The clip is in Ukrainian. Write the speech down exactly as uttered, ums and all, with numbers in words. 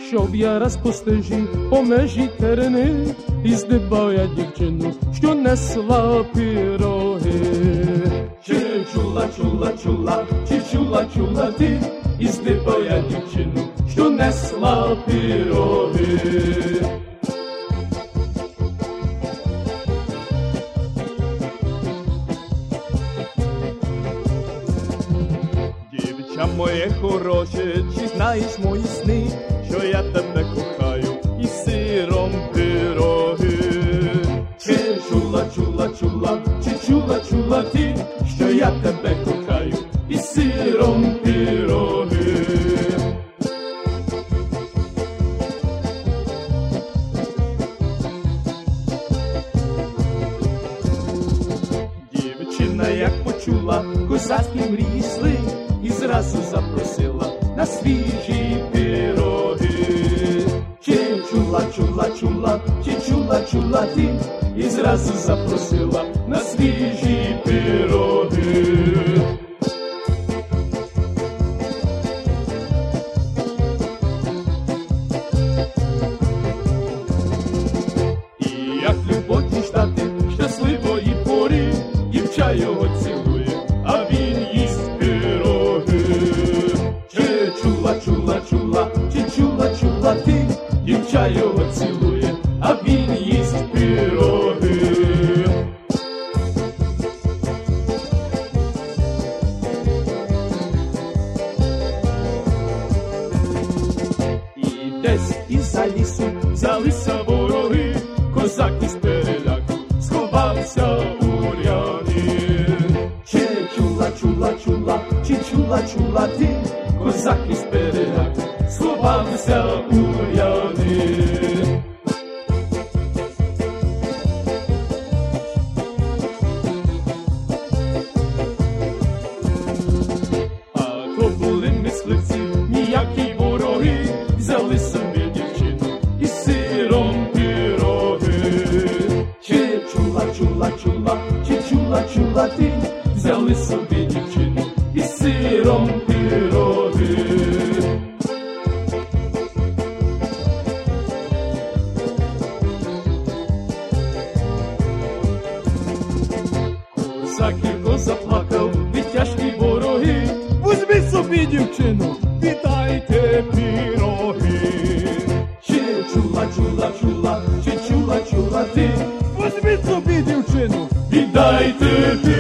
Йшов я раз по стежі, по межі терени, і здибав я дівчину, що несла пироги. Чи чула, чула, чула, чи чула, чула ти, і здибав я дівчину, що несла пироги. Дівча моє хороше, чи знаєш мої сни, що я тебе кохаю і сиром пироги. Чи чула, чула, чула, чи чула, чула ти, що я тебе кохаю і сиром пироги. Дівчина, як почула козацькі мрії сни, і зразу запросила на свіжі пироги. Чи чула, чула, чула, чи чула, чула ти, і зразу запросила на свіжі пироги. І як любов діждати щасливої порі, дівча його цілує, а він їсть пироги. Чи чула, чула, чула, чи чула, чула ти, дівча його цілує, а він їсть пироги. І десь із-за лісу взялися вороги, козак із переляку сховався у ряди. Чи чула, чула, чула, чи чула, чула ти, козак із переляку сховався у ряди. А то були мисливці, ніякі вороги, взяли собі дівчину і сиром пироги. Чи чула, чула, чула, чи чула, чула ти, взяли собі дівчину і сиром пироги. Козак гірко заплакав від тяжкі вороги. Возьміть собі дівчину, віддайте пироги. Чи чула, чула, чула, чи чула, чула ти, Возьміть собі дівчину, віддайте пироги.